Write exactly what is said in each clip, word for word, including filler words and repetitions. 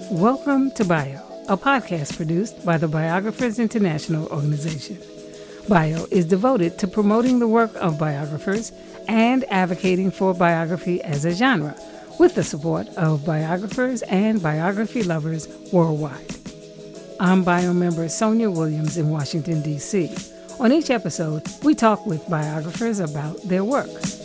Welcome to Bio, a podcast produced by the Biographers International Organization. Bio is devoted to promoting the work of biographers and advocating for biography as a genre, with the support of biographers and biography lovers worldwide. I'm Bio member Sonia Williams in Washington, D C On each episode, we talk with biographers about their work.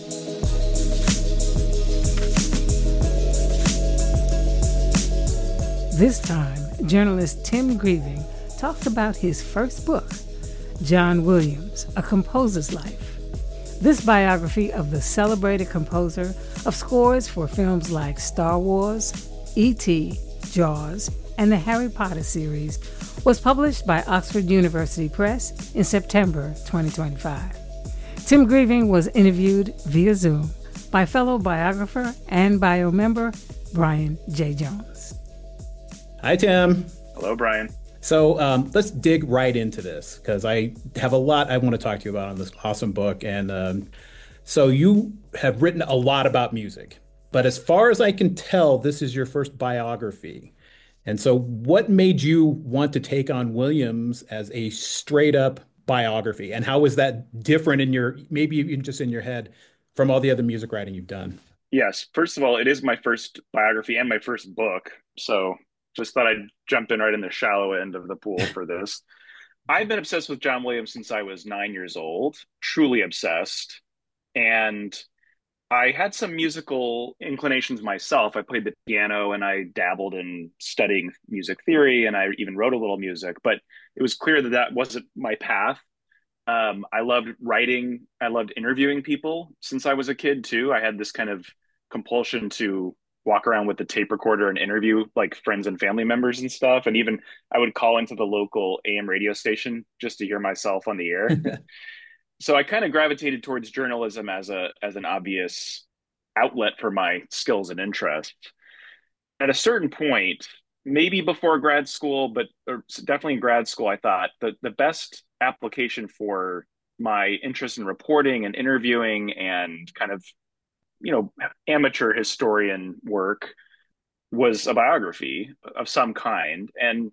This time, journalist Tim Grieving talks about his first book, John Williams, A Composer's Life. This biography of the celebrated composer of scores for films like Star Wars, E T, Jaws, and the Harry Potter series was published by Oxford University Press in September twenty twenty-five. Tim Grieving was interviewed via Zoom by fellow biographer and bio member Brian J. Jones. Hi, Tim. Hello, Brian. So um, let's dig right into this because I have a lot I want to talk to you about on this awesome book. And um, so you have written a lot about music, but as far as I can tell, this is your first biography. And so what made you want to take on Williams as a straight up biography? And how was that different in your, maybe even just in your head, from all the other music writing you've done? Yes. First of all, it is my first biography and my first book. So just thought I'd jump in right in the shallow end of the pool for this. I've been obsessed with John Williams since I was nine years old, truly obsessed. And I had some musical inclinations myself. I played the piano and I dabbled in studying music theory, and I even wrote a little music, but it was clear that that wasn't my path. Um, I loved writing. I loved interviewing people since I was a kid too. I had this kind of compulsion to walk around with the tape recorder and interview like friends and family members and stuff. And even I would call into the local A M radio station just to hear myself on the air. So I kind of gravitated towards journalism as a as an obvious outlet for my skills and interests. At a certain point, maybe before grad school, but or definitely in grad school, I thought that the best application for my interest in reporting and interviewing and kind of, you know, amateur historian work was a biography of some kind. And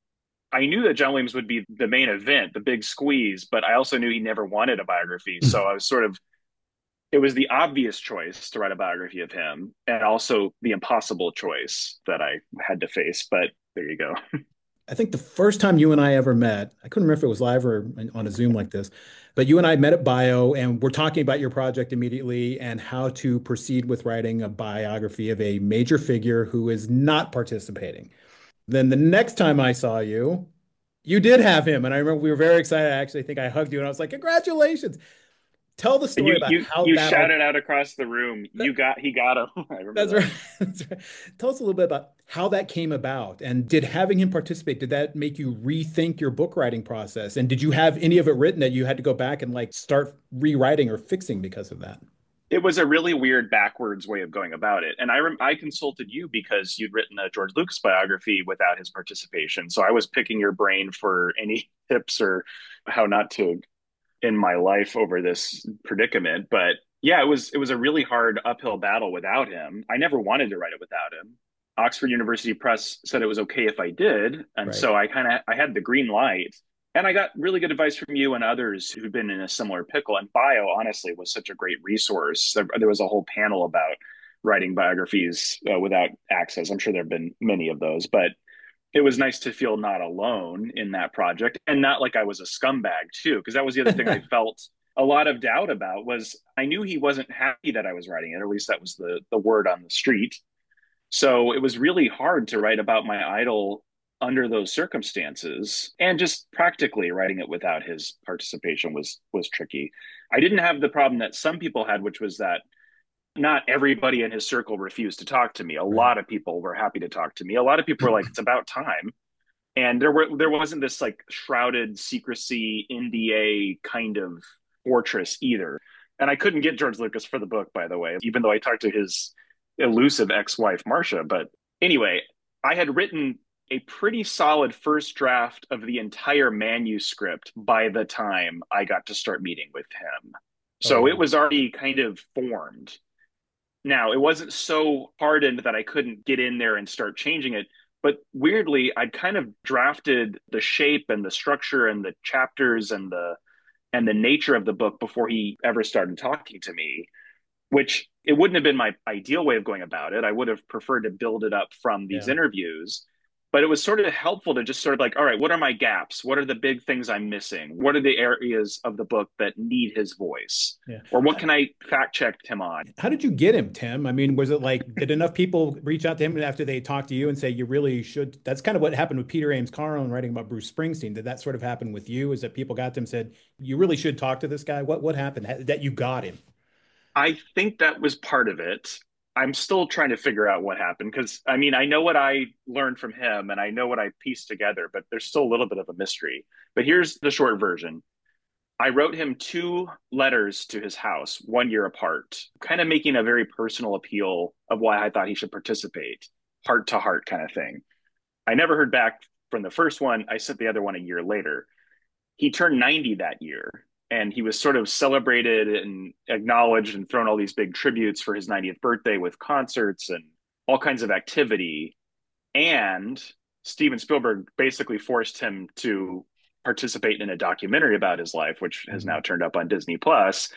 I knew that John Williams would be the main event, the big squeeze, but I also knew he never wanted a biography. So I was sort of, it was the obvious choice to write a biography of him, and also the impossible choice that I had to face. But there you go. I think the first time you and I ever met, I couldn't remember if it was live or on a Zoom like this, but you and I met at Bio, and we're talking about your project immediately and how to proceed with writing a biography of a major figure who is not participating. Then the next time I saw you, you did have him. And I remember we were very excited. I actually think I hugged you and I was like, congratulations. Tell the story You, about you, how you that shouted all... out across the room. That... You got, he got him. I remember That's that. right. That's right. Tell us a little bit about how that came about. And did having him participate, did that make you rethink your book writing process? And did you have any of it written that you had to go back and like start rewriting or fixing because of that? It was a really weird backwards way of going about it. And I rem- I consulted you because you'd written a George Lucas biography without his participation. So I was picking your brain for any tips or how not to in my life over this predicament. But yeah, it was it was a really hard uphill battle without him. I never wanted to write it without him. Oxford University Press said it was okay if I did. And Right. so I kind of I had the green light. And I got really good advice from you and others who've been in a similar pickle. And Bio, honestly, was such a great resource. There, there was a whole panel about writing biographies uh, without access. I'm sure there have been many of those, but it was nice to feel not alone in that project, and not like I was a scumbag too, because that was the other thing I felt a lot of doubt about. Was I knew he wasn't happy that I was writing it, or at least that was the the word on the street. So it was really hard to write about my idol under those circumstances, and just practically writing it without his participation was was tricky. I didn't have the problem that some people had, which was that not everybody in his circle refused to talk to me. A Right. lot of people were happy to talk to me. A lot of people were like, it's about time. And there were there wasn't this like shrouded secrecy N D A kind of fortress either. And I couldn't get George Lucas for the book, by the way, even though I talked to his elusive ex-wife Marcia. But anyway, I had written a pretty solid first draft of the entire manuscript by the time I got to start meeting with him. So Oh. it was already kind of formed. Now, it wasn't so hardened that I couldn't get in there and start changing it, But weirdly, I'd kind of drafted the shape and the structure and the chapters and the and the nature of the book before he ever started talking to me, which it wouldn't have been my ideal way of going about it. I would have preferred to build it up from these Yeah. interviews. But it was sort of helpful to just sort of like, all right, what are my gaps? What are the big things I'm missing? What are the areas of the book that need his voice? Yeah. Or what can I fact check him on? How did you get him, Tim? I mean, was it like, did enough people reach out to him after they talked to you and say, you really should? That's kind of what happened with Peter Ames Carlin writing about Bruce Springsteen. Did that sort of happen with you? Is that people got to him and said, you really should talk to this guy? What, what happened that you got him? I think that was part of it. I'm still trying to figure out what happened because I mean, I know what I learned from him and I know what I pieced together, but there's still a little bit of a mystery. But here's the short version. I wrote him two letters to his house, one year apart, kind of making a very personal appeal of why I thought he should participate, heart to heart kind of thing. I never heard back from the first one. I sent the other one a year later. He turned ninety that year, and he was sort of celebrated and acknowledged and thrown all these big tributes for his ninetieth birthday with concerts and all kinds of activity. And Steven Spielberg basically forced him to participate in a documentary about his life, which has now turned up on Disney Plus.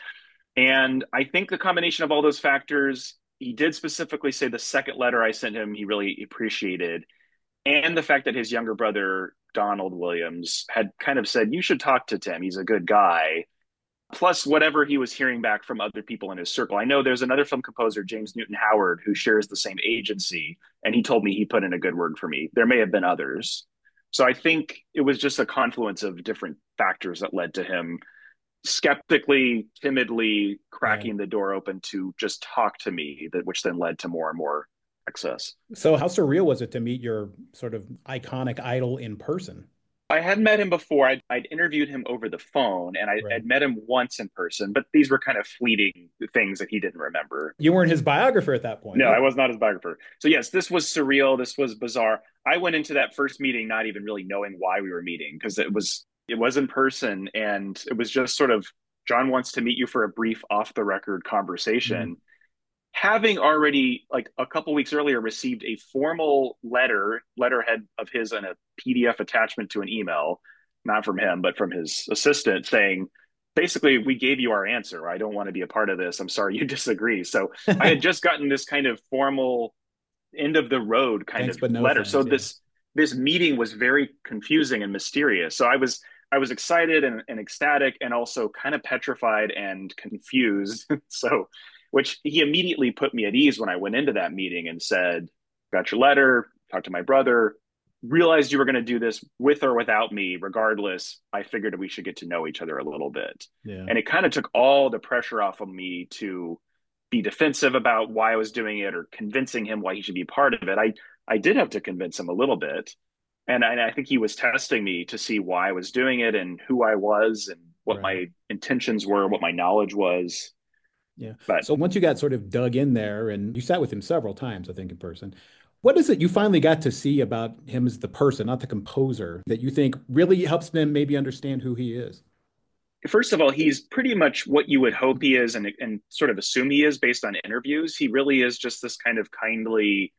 And I think the combination of all those factors, he did specifically say the second letter I sent him, he really appreciated. And the fact that his younger brother, Donald Williams, had kind of said, you should talk to Tim. He's a good guy. Plus, whatever he was hearing back from other people in his circle. I know there's another film composer, James Newton Howard, who shares the same agency. And he told me he put in a good word for me. There may have been others. So I think it was just a confluence of different factors that led to him skeptically, timidly cracking the door open to just talk to me, that which then led to more and more access. So how surreal was it to meet your sort of iconic idol in person? I had met him before. I'd, I'd interviewed him over the phone, and I Right. had met him once in person, but these were kind of fleeting things that he didn't remember. You weren't his biographer at that point. No, huh? I was not his biographer. So yes, this was surreal. This was bizarre. I went into that first meeting not even really knowing why we were meeting because it was it was in person, and it was just sort of John wants to meet you for a brief off the record conversation. Mhm. Having already like a couple weeks earlier received a formal letter letterhead of his and a P D F attachment to an email, not from him but from his assistant, saying basically we gave you our answer. I don't want to be a part of this. I'm sorry you disagree. So I had just gotten this kind of formal end of the road kind Thanks, of but no letter. thanks, So yeah. this this meeting was very confusing and mysterious. So I was I was excited and, and ecstatic and also kind of petrified and confused. So which he immediately put me at ease when I went into that meeting and said, got your letter, talked to my brother, realized you were going to do this with or without me. Regardless, I figured we should get to know each other a little bit. Yeah. And it kind of took all the pressure off of me to be defensive about why I was doing it or convincing him why he should be part of it. I, I did have to convince him a little bit. And I, and I think he was testing me to see why I was doing it and who I was and what Right. my intentions were, what my knowledge was. Yeah. But So once you got sort of dug in there and you sat with him several times, I think, in person, what is it you finally got to see about him as the person, not the composer, that you think really helps them maybe understand who he is? first of all, he's pretty much what you would hope he is and, and sort of assume he is based on interviews. He really is just this kind of kindly,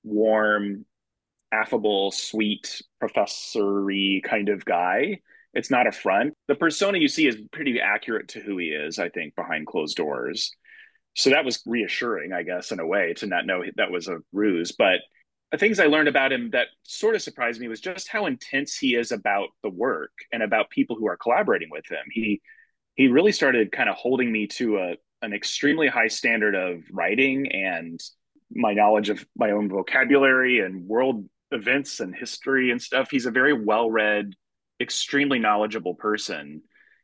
warm, affable, sweet, professory kind of guy. It's not a front. The persona you see is pretty accurate to who he is, I think, behind closed doors. So that was reassuring, I guess, in a way, to not know that was a ruse. But the things I learned about him that sort of surprised me was just how intense he is about the work and about people who are collaborating with him. He he really started kind of holding me to a an extremely high standard of writing and my knowledge of my own vocabulary and world events and history and stuff. He's a very well-read, extremely knowledgeable person.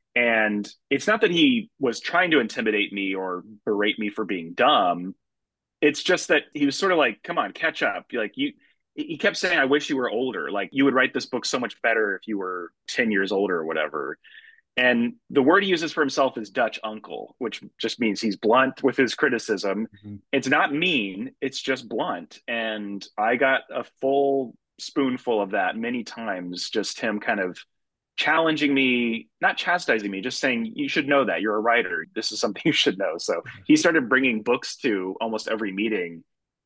And it's not that he was trying to intimidate me or berate me for being dumb. It's just that he was sort of like, come on, catch up. Like you, he kept saying, I wish you were older. Like you would write this book so much better if you were ten years older or whatever. And the word he uses for himself is Dutch uncle, which just means he's blunt with his criticism. Mhm. It's not mean, it's just blunt. And I got a full spoonful of that many times, just him kind of challenging me, not chastising me, just saying, you should know that you're a writer. This is something you should know. So he started bringing books to almost every meeting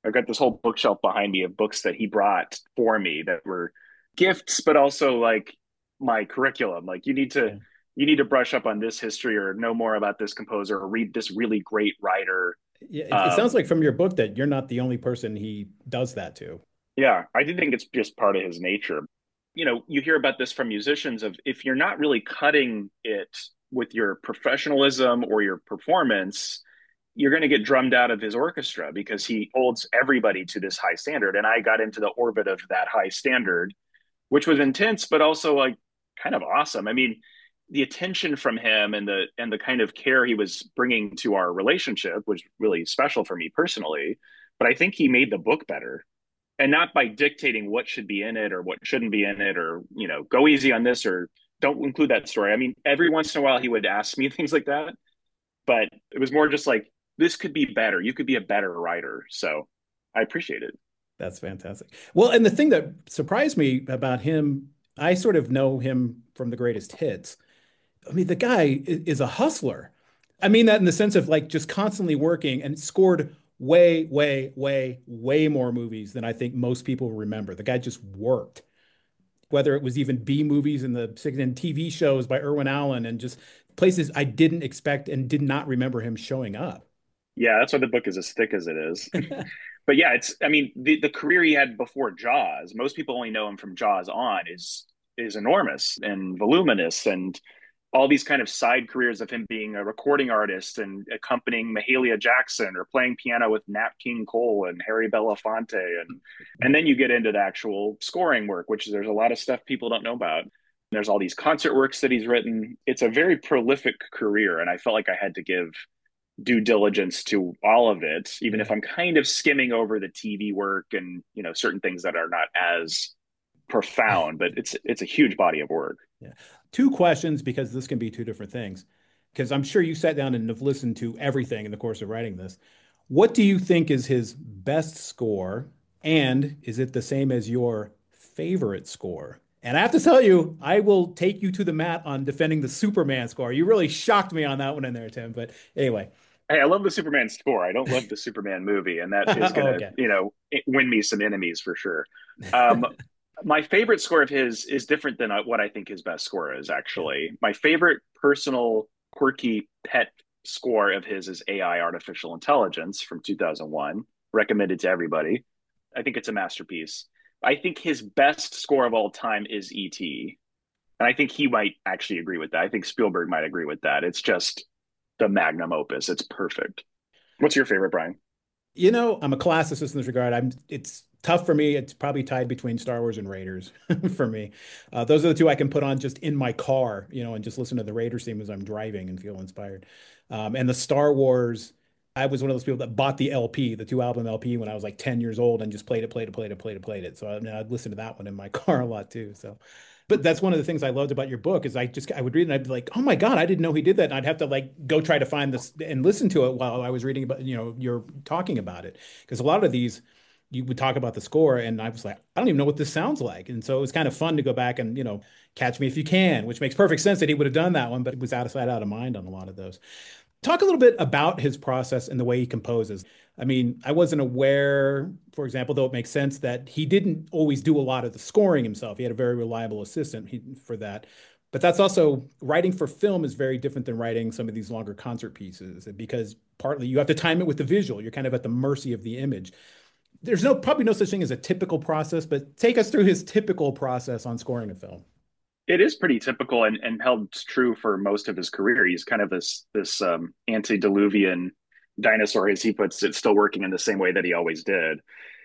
I've got this whole bookshelf behind me of books that he brought for me that were gifts, but also like my curriculum. Like you need to Yeah. you need to brush up on this history or know more about this composer or read this really great writer. Yeah, it, it sounds Um, like from your book that you're not the only person he does that to. yeah, I do think it's just part of his nature. You know, you hear about this from musicians of if you're not really cutting it with your professionalism or your performance, you're going to get drummed out of his orchestra because he holds everybody to this high standard. And I got into the orbit of that high standard, which was intense, but also like kind of awesome. I mean, the attention from him and the and the kind of care he was bringing to our relationship was really special for me personally. But I think he made the book better, and not by dictating what should be in it or what shouldn't be in it, or you know, go easy on this or don't include that story. I mean, every once in a while he would ask me things like that, but it was more just like this could be better. You could be a better writer. So I appreciate it. That's fantastic. Well, and the thing that surprised me about him, I sort of know him from the greatest hits. I mean, the guy is, is a hustler. I mean that in the sense of like just constantly working and scored way, way, way, way more movies than I think most people remember. The guy just worked, whether it was even B movies and the and T V shows by Irwin Allen and just places I didn't expect and did not remember him showing up. Yeah, that's why the book is as thick as it is. But yeah, it's I mean, the the career he had before Jaws, most people only know him from Jaws on is is enormous and voluminous, and all these kind of side careers of him being a recording artist and accompanying Mahalia Jackson or playing piano with Nat King Cole and Harry Belafonte, and and then you get into the actual scoring work, which there's a lot of stuff people don't know about. There's all these concert works that he's written. It's a very prolific career, and I felt like I had to give due diligence to all of it, even Yeah. if I'm kind of skimming over the T V work and you know certain things that are not as profound. But it's it's a huge body of work. Yeah. Two questions because this can be two different things. Because I'm sure you sat down and have listened to everything in the course of writing this. What do you think is his best score? And is it the same as your favorite score? And I have to tell you, I will take you to the mat on defending the Superman score. You really shocked me on that one in there, Tim. But anyway. Hey, I love the Superman score. I don't love the Superman movie, and that is gonna Okay. you know win me some enemies for sure. Um, my favorite score of his is different than what I think his best score is. Yeah. Actually, my favorite personal quirky pet score of his is A I Artificial Intelligence from two thousand one. Recommended to everybody. I think it's a masterpiece. I think his best score of all time is E T. And I think he might actually agree with that. I think Spielberg might agree with that. It's just the magnum opus. It's perfect. What's your favorite, Brian? You know, I'm a classicist in this regard. I'm it's tough for me. It's probably tied between Star Wars and Raiders for me. Uh, those are the two I can put on just in my car, you know, and just listen to the Raiders theme as I'm driving and feel inspired. Um, and the Star Wars, I was one of those people that bought the L P, the two album L P when I was like ten years old and just played it, played it, played it, played it, played it. So I mean, I'd listen to that one in my car a lot too. So but that's one of the things I loved about your book is I just I would read and I'd be like, oh my God, I didn't know he did that. And I'd have to like go try to find this and listen to it while I was reading about, you know, you're talking about it. Because a lot of these you would talk about the score and I was like, I don't even know what this sounds like. And so it was kind of fun to go back and, you know, Catch Me If You Can, which makes perfect sense that he would have done that one, but it was out of sight, out of mind on a lot of those. Talk a little bit about his process and the way he composes. I mean, I wasn't aware, for example, though it makes sense that he didn't always do a lot of the scoring himself. He had a very reliable assistant he, for that. But that's also writing for film is very different than writing some of these longer concert pieces because partly you have to time it with the visual. You're kind of at the mercy of the image. There's no probably no such thing as a typical process, but take us through his typical process on scoring a film. It is pretty typical and, and held true for most of his career. He's kind of this this um, antediluvian dinosaur, as he puts it, still working in the same way that he always did.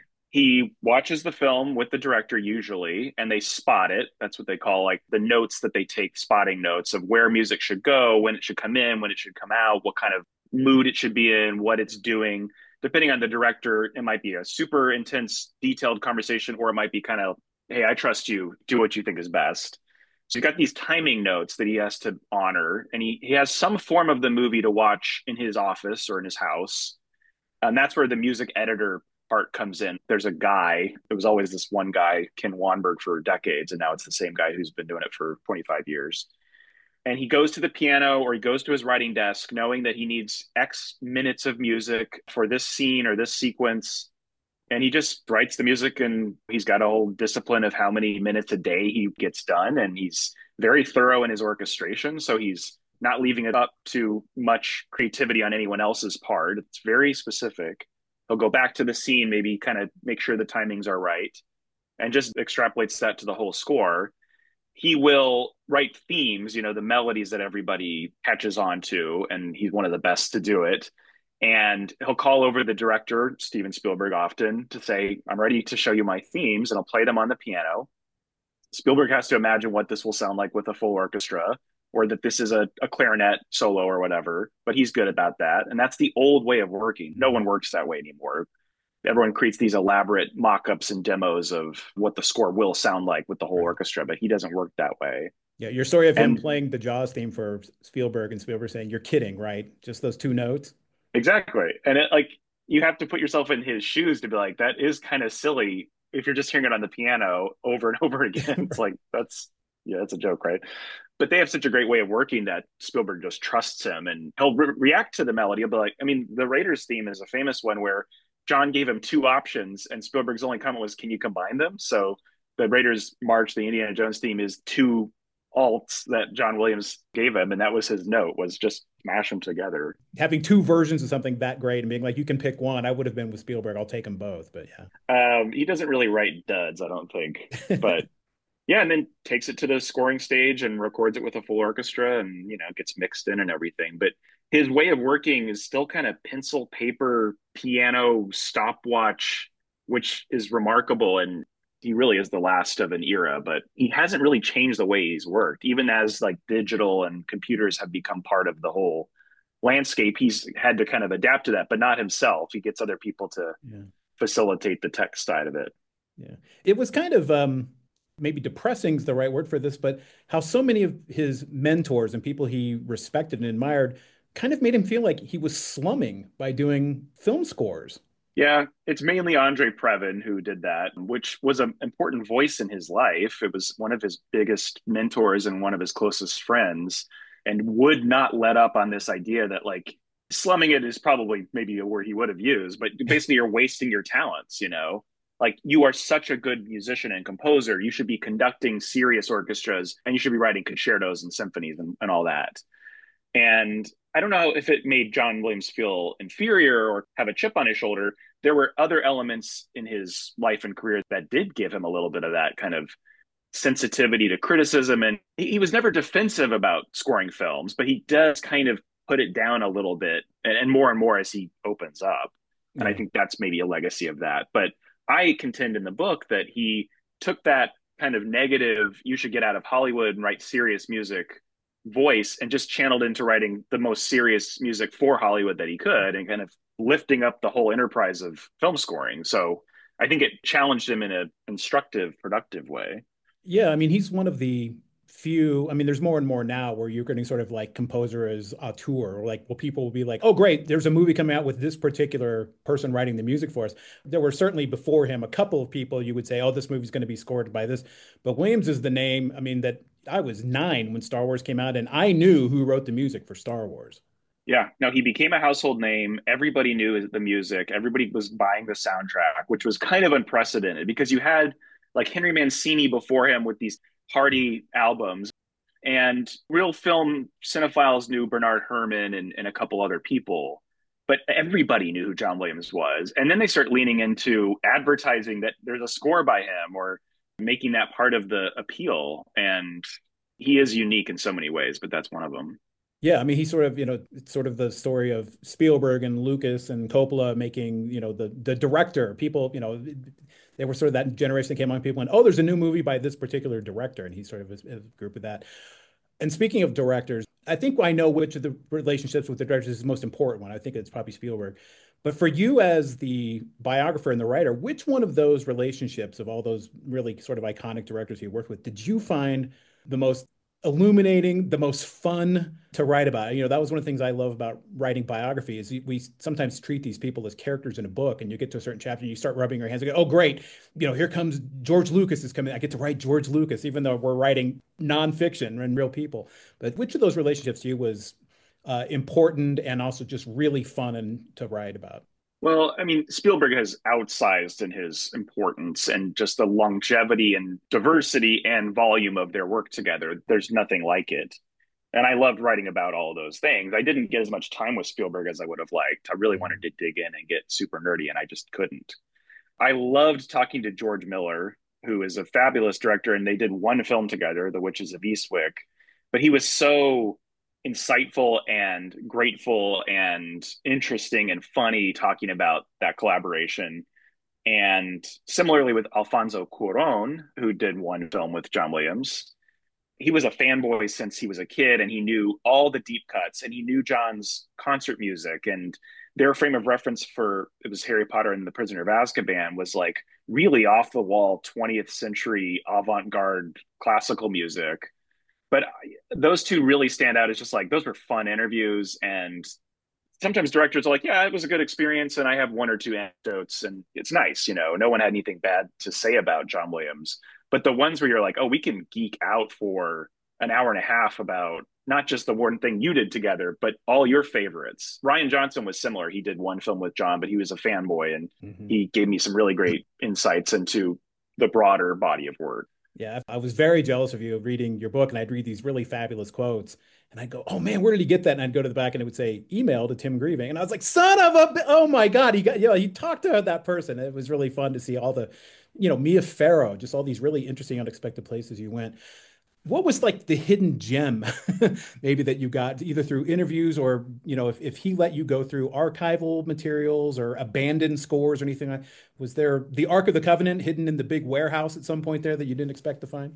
He watches the film with the director usually, and they spot it. That's what they call like the notes that they take, spotting notes of where music should go, when it should come in, when it should come out, what kind of mood it should be in, what it's doing. Depending on the director, it might be a super intense, detailed conversation, or it might be kind of, hey, I trust you, do what you think is best. So he's got these timing notes that he has to honor, and he, he has some form of the movie to watch in his office or in his house. And that's where the music editor part comes in. There's a guy, it was always this one guy, Ken Wanberg, for decades, and now it's the same guy who's been doing it for twenty-five years. And he goes to the piano or he goes to his writing desk knowing that he needs X minutes of music for this scene or this sequence. and he just writes the music, and he's got a whole discipline of how many minutes a day he gets done, and he's very thorough in his orchestration, so he's not leaving it up to much creativity on anyone else's part. It's very specific. He'll go back to the scene, maybe kind of make sure the timings are right, and just extrapolates that to the whole score. He will write themes, you know, the melodies that everybody catches on to, and he's one of the best to do it. And he'll call over the director, Steven Spielberg, often to say, I'm ready to show you my themes, and I'll play them on the piano. Spielberg has to imagine what this will sound like with a full orchestra, or that this is a, a clarinet solo or whatever, but he's good about that. And that's the old way of working. No one works that way anymore. Everyone creates these elaborate mock-ups and demos of what the score will sound like with the whole orchestra, but he doesn't work that way. Yeah, your story of him And playing the Jaws theme for Spielberg and Spielberg saying, "You're kidding, right? Just those two notes." exactly. And it, like, you have to put yourself in his shoes to be like, that is kind of silly if you're just hearing it on the piano over and over again. It's Right. like, that's, yeah, that's a joke, right? But they have such a great way of working that Spielberg just trusts him, and he'll re- react to the melody. He'll be like, I mean, the Raiders theme is a famous one where John gave him two options, and Spielberg's only comment was, can you combine them? So the Raiders March, the Indiana Jones theme, is two alts that John Williams gave him, and that was his note, was just smash them together. Having two versions of something that great and being like, you can pick one. I would have been with Spielberg. I'll take them both. But Um, he doesn't really write duds, I don't think, yeah. but yeah, and then takes it to the scoring stage and records it with a full orchestra, and you know, gets mixed in and everything. But his way of working is still kind of pencil, paper, piano, stopwatch, which is remarkable. And he really is the last of an era, but he hasn't really changed the way he's worked, even as like digital and computers have become part of the whole landscape. He's had to kind of adapt to that, but not himself. He gets other people to Yeah. facilitate the tech side of it. Yeah. It was kind of um, maybe depressing is the right word for this, but how so many of his mentors and people he respected and admired kind of made him feel like he was slumming by doing film scores. Yeah, it's mainly Andre Previn who did that, which was an important voice in his life. It was one of his biggest mentors and one of his closest friends, and would not let up on this idea that, like, slumming it is probably maybe a word he would have used, but basically you're wasting your talents, you know? Like, you are such a good musician and composer. You should be conducting serious orchestras, and you should be writing concertos and symphonies and, and all that. And I don't know if it made John Williams feel inferior or have a chip on his shoulder. There were other elements in his life and career that did give him a little bit of that kind of sensitivity to criticism. And he, he was never defensive about scoring films, but he does kind of put it down a little bit, and, and more and more as he opens up. And I Yeah. think that's maybe a legacy of that. But I contend in the book that he took that kind of negative, you should get out of Hollywood and write serious music voice, and just channeled into writing the most serious music for Hollywood that he could, and kind of lifting up the whole enterprise of film scoring. So I think it challenged him in an instructive, productive way. Yeah, I mean, he's one of the few. I mean, there's more and more now where you're getting sort of like composer as auteur, or like, well, people will be like, oh, great, there's a movie coming out with this particular person writing the music for us. There were certainly before him a couple of people you would say, oh, this movie's going to be scored by this. But Williams is the name. I mean, that I was nine when Star Wars came out, and I knew who wrote the music for Star Wars. Yeah, no, he became a household name. Everybody knew the music. Everybody was buying the soundtrack, which was kind of unprecedented because you had like Henry Mancini before him with these party albums, and real film cinephiles knew Bernard Herrmann and, and a couple other people, but everybody knew who John Williams was. And then they start leaning into advertising that there's a score by him, or making that part of the appeal. And he is unique in so many ways, but that's one of them. Yeah, I mean, he's sort of, you know, it's sort of the story of Spielberg and Lucas and Coppola making, you know, the the director. People, you know, they were sort of that generation that came on. People went, oh, there's a new movie by this particular director, and he's sort of a, a group of that. And speaking of directors, I think I know which of the relationships with the directors is the most important one. I think it's probably Spielberg. But for you as the biographer and the writer, which one of those relationships of all those really sort of iconic directors you worked with did you find the most illuminating, the most fun to write about? You know, that was one of the things I love about writing biography is we sometimes treat these people as characters in a book, and you get to a certain chapter and you start rubbing your hands and go, oh, great. You know, here comes George Lucas is coming. I get to write George Lucas, even though we're writing nonfiction and real people. But which of those relationships to you was uh, important and also just really fun and to write about? Well, I mean, Spielberg has outsized in his importance and just the longevity and diversity and volume of their work together. There's nothing like it. And I loved writing about all of those things. I didn't get as much time with Spielberg as I would have liked. I really wanted to dig in and get super nerdy, and I just couldn't. I loved talking to George Miller, who is a fabulous director, and they did one film together, The Witches of Eastwick. But he was so insightful and grateful and interesting and funny talking about that collaboration. And similarly with Alfonso Cuarón, who did one film with John Williams, he was a fanboy since he was a kid, and he knew all the deep cuts, and he knew John's concert music, and their frame of reference for it was Harry Potter and the Prisoner of Azkaban was like really off the wall twentieth century avant-garde classical music. But those two really stand out as just like those were fun interviews. And sometimes directors are like, yeah, it was a good experience, and I have one or two anecdotes, and it's nice, you know, no one had anything bad to say about John Williams. But the ones where you're like, oh, we can geek out for an hour and a half about not just the one thing you did together, but all your favorites. Rian Johnson was similar. He did one film with John, but he was a fanboy, and mm-hmm. he gave me some really great insights into the broader body of work. Yeah, I was very jealous of you reading your book, and I'd read these really fabulous quotes, and I'd go, "Oh man, where did he get that?" And I'd go to the back, and it would say, "Email to Tim Grieving," and I was like, "Son of a, oh my God, he got, you know, he talked to that person." It was really fun to see all the, you know, Mia Farrow, just all these really interesting, unexpected places you went. What was like the hidden gem maybe that you got either through interviews or, you know, if, if he let you go through archival materials or abandoned scores or anything like, was there the Ark of the Covenant hidden in the big warehouse at some point there that you didn't expect to find?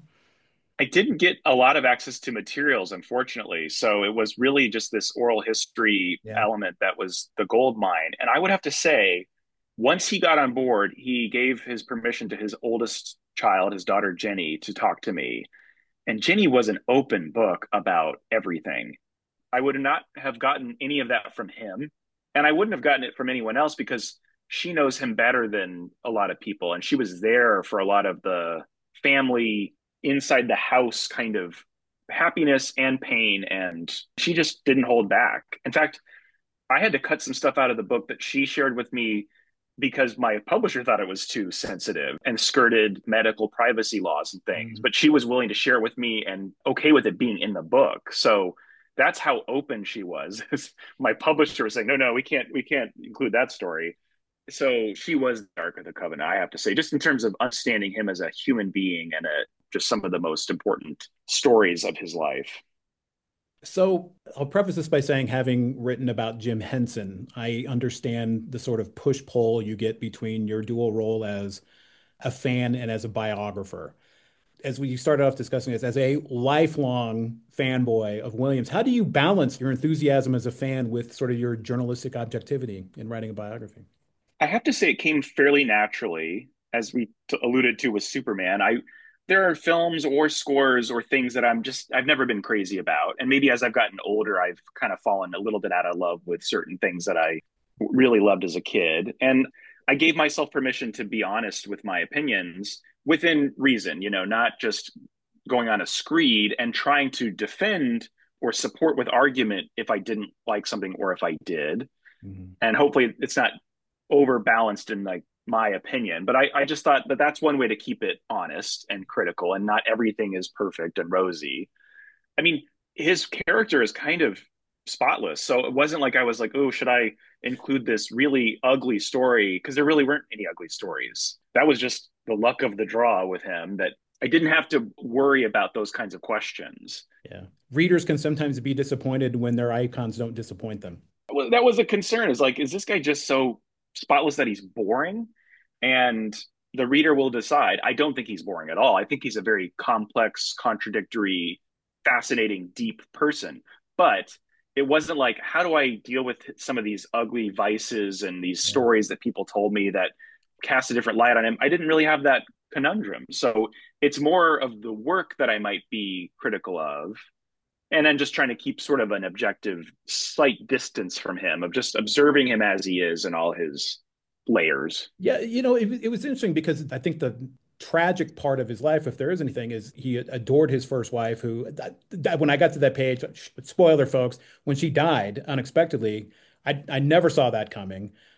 I didn't get a lot of access to materials, unfortunately. So it was really just this oral history yeah. element that was the gold mine. And I would have to say, once he got on board, he gave his permission to his oldest child, his daughter Jenny, to talk to me. And Jenny was an open book about everything. I would not have gotten any of that from him. And I wouldn't have gotten it from anyone else because she knows him better than a lot of people. And she was there for a lot of the family inside the house kind of happiness and pain. And she just didn't hold back. In fact, I had to cut some stuff out of the book that she shared with me because my publisher thought it was too sensitive and skirted medical privacy laws and things. Mm-hmm. But she was willing to share it with me and okay with it being in the book. So that's how open she was. My publisher was saying, no, no, we can't, we can't include that story. So she was the Ark of the Covenant, I have to say, just in terms of understanding him as a human being and a, just some of the most important stories of his life. So I'll preface this by saying, having written about Jim Henson, I understand the sort of push-pull you get between your dual role as a fan and as a biographer. As we started off discussing this, as a lifelong fanboy of Williams, how do you balance your enthusiasm as a fan with sort of your journalistic objectivity in writing a biography? I have to say it came fairly naturally, as we t- alluded to with Superman. I there are films or scores or things that I'm just, I've never been crazy about. And maybe as I've gotten older, I've kind of fallen a little bit out of love with certain things that I really loved as a kid. And I gave myself permission to be honest with my opinions within reason, you know, not just going on a screed and trying to defend or support with argument if I didn't like something or if I did. Mm-hmm. And hopefully it's not overbalanced in like my opinion, but I, I just thought that that's one way to keep it honest and critical, and not everything is perfect and rosy. I mean, his character is kind of spotless. So it wasn't like I was like, oh, should I include this really ugly story? Because there really weren't any ugly stories. That was just the luck of the draw with him, that I didn't have to worry about those kinds of questions. Yeah. Readers can sometimes be disappointed when their icons don't disappoint them. Well, that was a concern, is like, is this guy just so spotless that he's boring? And the reader will decide. I don't think he's boring at all. I think he's a very complex, contradictory, fascinating, deep person. But it wasn't like, how do I deal with some of these ugly vices and these yeah. stories that people told me that cast a different light on him? I didn't really have that conundrum. So it's more of the work that I might be critical of, and then just trying to keep sort of an objective, slight distance from him, of just observing him as he is and all his layers. Yeah, you know, it, it was interesting because I think the tragic part of his life, if there is anything, is he adored his first wife, who, that, that, when I got to that page, spoiler folks, when she died unexpectedly, I, I never saw that coming.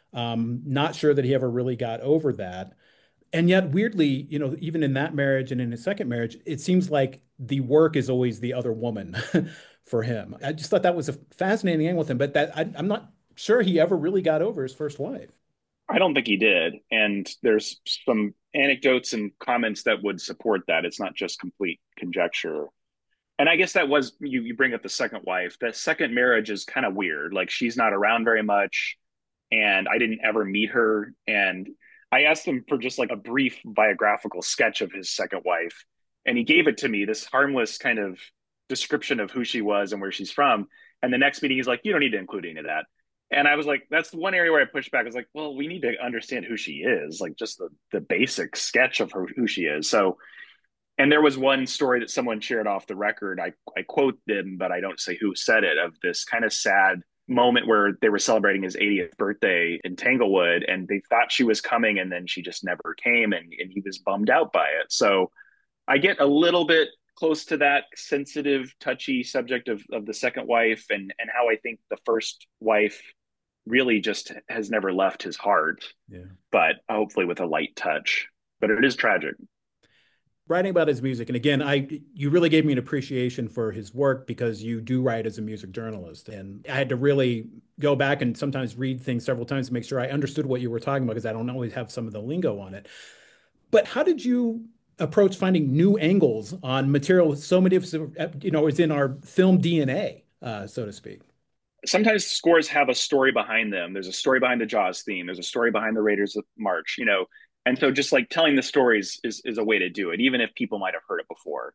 Um, not sure that he ever really got over that. And yet, weirdly, you know, even in that marriage and in his second marriage, it seems like the work is always the other woman for him. I just thought that was a fascinating angle with him, but that I, I'm not sure he ever really got over his first wife. I don't think he did. And there's some anecdotes and comments that would support that. It's not just complete conjecture. And I guess that was you you bring up the second wife. The second marriage is kind of weird. Like she's not around very much and I didn't ever meet her. And I asked him for just like a brief biographical sketch of his second wife, and he gave it to me, this harmless kind of description of who she was and where she's from. And the next meeting, he's like, "You don't need to include any of that." And I was like, that's the one area where I pushed back. I was like, well, we need to understand who she is, like just the the basic sketch of her, who she is. So, and there was one story that someone shared off the record. I, I quote them, but I don't say who said it, of this kind of sad moment where they were celebrating his eightieth birthday in Tanglewood and they thought she was coming and then she just never came, and, and he was bummed out by it. So I get a little bit close to that sensitive, touchy subject of, of the second wife, and, and how I think the first wife really just has never left his heart, Yeah. but hopefully with a light touch. But it is tragic. Writing about his music, and again, I you really gave me an appreciation for his work because you do write as a music journalist, and I had to really go back and sometimes read things several times to make sure I understood what you were talking about because I don't always have some of the lingo on it. But how did you approach finding new angles on material so many of us, you know, is in our film D N A, uh, so to speak? Sometimes scores have a story behind them. There's a story behind the Jaws theme. There's a story behind the Raiders of March, you know. And so just like telling the stories is, is a way to do it, even if people might have heard it before.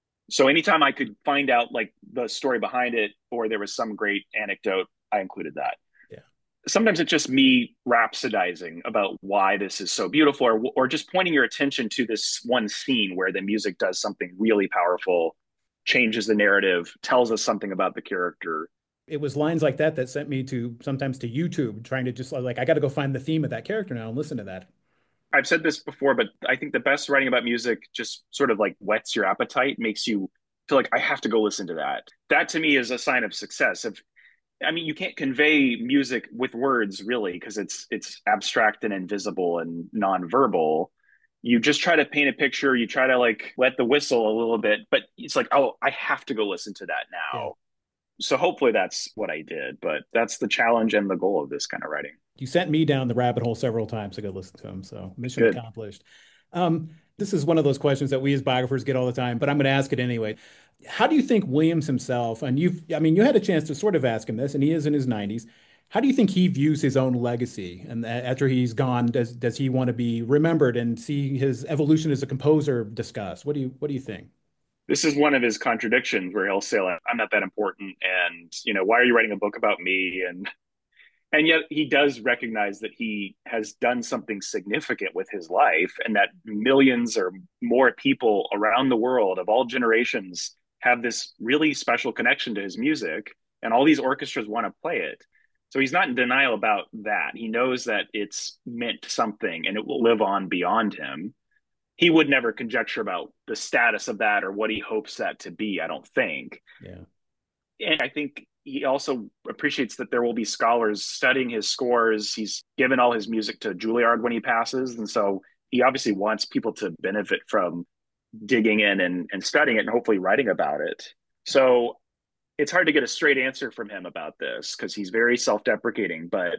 So anytime I could find out like the story behind it, or there was some great anecdote, I included that. Yeah. Sometimes it's just me rhapsodizing about why this is so beautiful, or, or just pointing your attention to this one scene where the music does something really powerful, changes the narrative, tells us something about the character. It was lines like that that sent me to sometimes to YouTube, trying to just like, I got to go find the theme of that character now and listen to that. I've said this before, but I think the best writing about music just sort of like whets your appetite, makes you feel like I have to go listen to that. That to me is a sign of success. If I mean, you can't convey music with words really, because it's it's abstract and invisible and nonverbal. You just try to paint a picture, you try to like wet the whistle a little bit, but it's like, oh, I have to go listen to that Yeah. now. So hopefully that's what I did, but that's the challenge and the goal of this kind of writing. You sent me down the rabbit hole several times to go listen to him. So mission Good. accomplished. Um, this is one of those questions that we as biographers get all the time, but I'm going to ask it anyway. How do you think Williams himself, and you've, I mean, you had a chance to sort of ask him this, and he is in his nineties. How do you think he views his own legacy? And after he's gone, does does he want to be remembered and see his evolution as a composer discussed? What do you what do you think? This is one of his contradictions where he'll say, like, I'm not that important. And, you know, why are you writing a book about me? And and yet he does recognize that he has done something significant with his life, and that millions or more people around the world of all generations have this really special connection to his music, and all these orchestras want to play it. So he's not in denial about that. He knows that it's meant something and it will live on beyond him. He would never conjecture about the status of that or what he hopes that to be, I don't think. Yeah. And I think he also appreciates that there will be scholars studying his scores. He's given all his music to Juilliard when he passes. And so he obviously wants people to benefit from digging in and, and studying it and hopefully writing about it. So it's hard to get a straight answer from him about this because he's very self-deprecating, but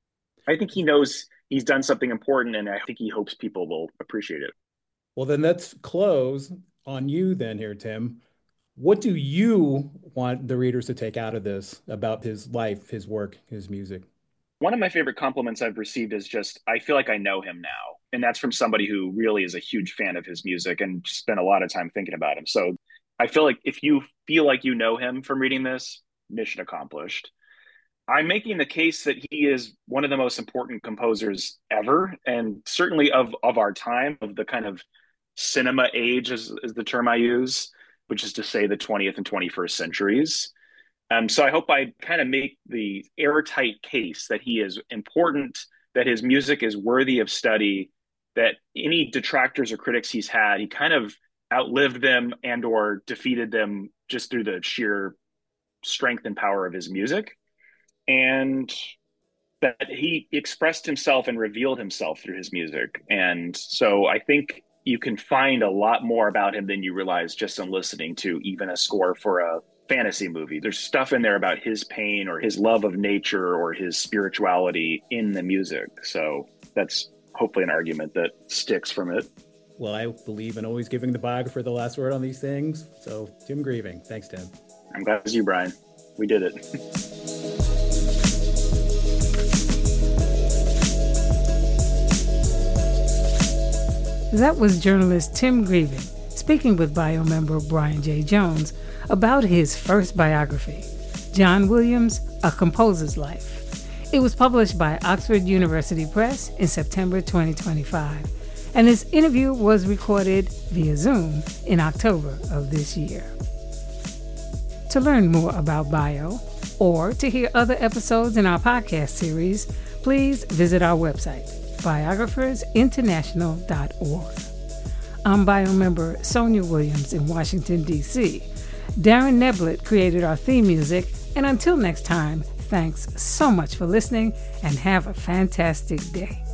I think he knows he's done something important, and I think he hopes people will appreciate it. Well, then let's close on you then here, Tim. What do you want the readers to take out of this about his life, his work, his music? One of my favorite compliments I've received is just, I feel like I know him now. And that's from somebody who really is a huge fan of his music and spent a lot of time thinking about him. So I feel like if you feel like you know him from reading this, mission accomplished. I'm making the case that he is one of the most important composers ever, and certainly of, of our time, of the kind of cinema age is, is the term I use, which is to say the twentieth and twenty-first centuries. Um, so I hope I kind of make the airtight case that he is important, that his music is worthy of study, that any detractors or critics he's had, he kind of outlived them and or defeated them just through the sheer strength and power of his music. And that he expressed himself and revealed himself through his music. And so I think you can find a lot more about him than you realize just in listening to even a score for a fantasy movie. There's stuff in there about his pain or his love of nature or his spirituality in the music. So that's hopefully an argument that sticks from it. Well, I believe in always giving the biographer the last word on these things. So Tim Grieving, thanks, Tim. I'm glad it was you, Brian. We did it. That was journalist Tim Grieving speaking with bio member Brian J. Jones about his first biography, John Williams, A Composer's Life. It was published by Oxford University Press in September twenty twenty-five, and this interview was recorded via Zoom in October of this year. To learn more about Bio, or to hear other episodes in our podcast series, please visit our website, biographers international dot org. I'm bio member Sonia Williams in Washington, D C Darren Neblett created our theme music, and until next time, thanks so much for listening and have a fantastic day.